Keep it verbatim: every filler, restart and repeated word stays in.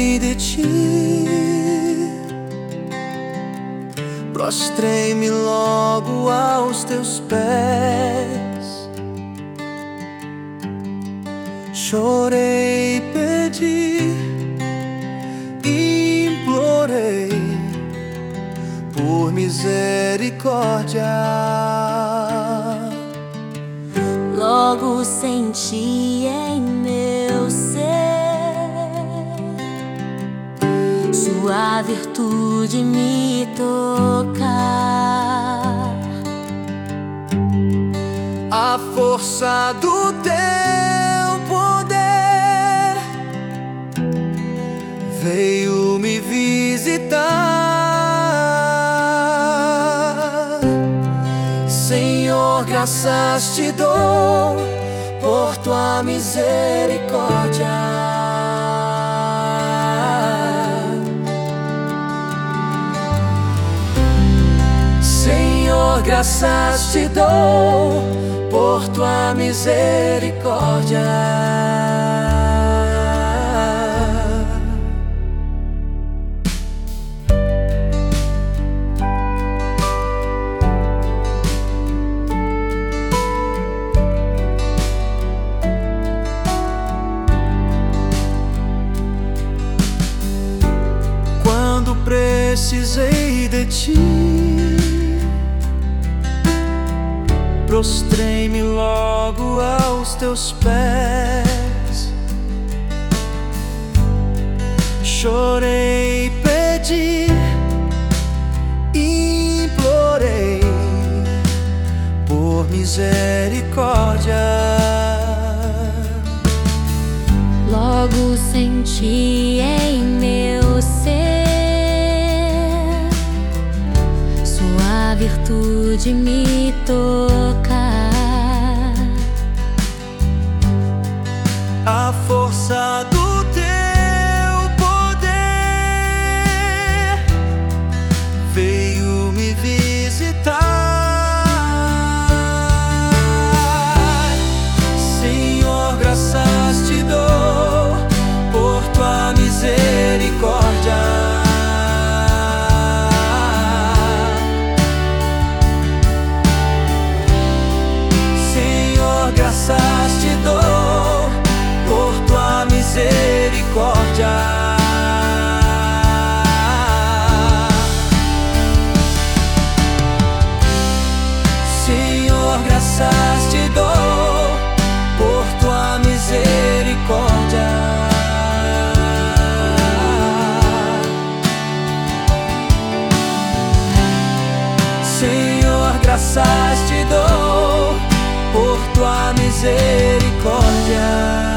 precisei de ti, prostrei-me logo aos teus pés, chorei, pedi, implorei por misericórdia. Logo senti em meu ser sua virtude me tocar. A força do teu poder veio me visitar. Senhor, graças te dou por tua misericórdia. Senhor, graças te dou por tua misericórdia. Quando precisei de ti, prostrei-me logo aos teus pés, chorei, pedi, implorei por misericórdia. Logo senti em meu ser sua virtude me tocar. A força do teu poder veio me visitar. Senhor, graças te dou por tua misericórdia. Graças te dou por tua misericórdia. Senhor, graças te dou por tua misericórdia. Senhor, graças te dou por tua misericórdia.